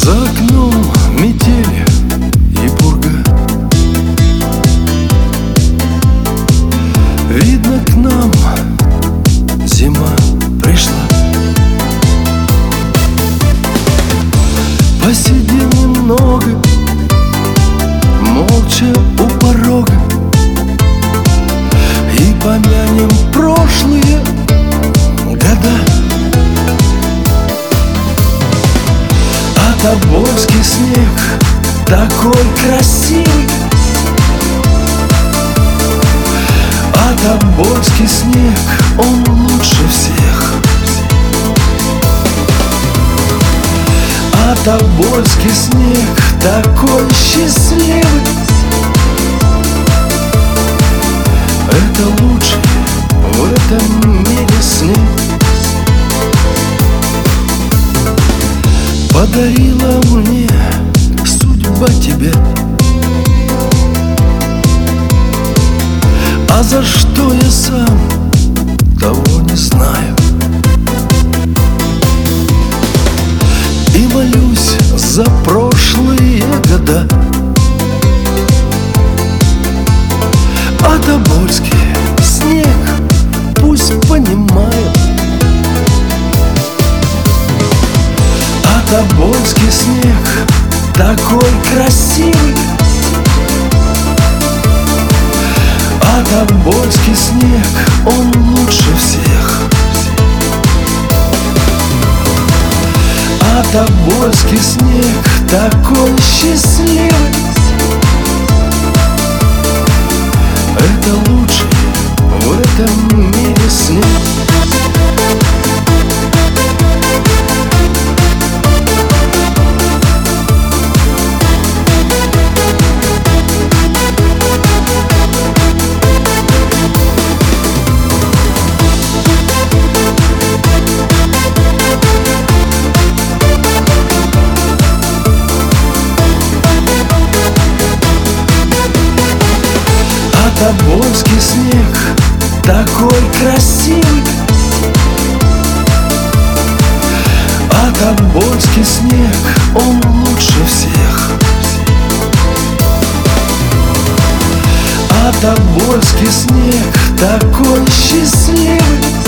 За окном метель и пурга. Видно, к нам зима пришла. Посидим немного, молча у порога, и помянем прошлые года. А тобольский снег такой красивый, а тобольский снег, он лучше всех. А тобольский снег такой счастливый, это лучший в этом мире снег. Подарила мне судьба тебя, а за что я сам того не знаю. И молюсь за прошлые года, а тобольский снег пусть понимает. А тобольский снег такой красивый, а тобольский снег, он лучше всех. А тобольский снег такой счастливый, это лучший в этом мире снег. Тобольский снег такой красивый, а тобольский снег, он лучше всех. А тобольский снег такой счастливый,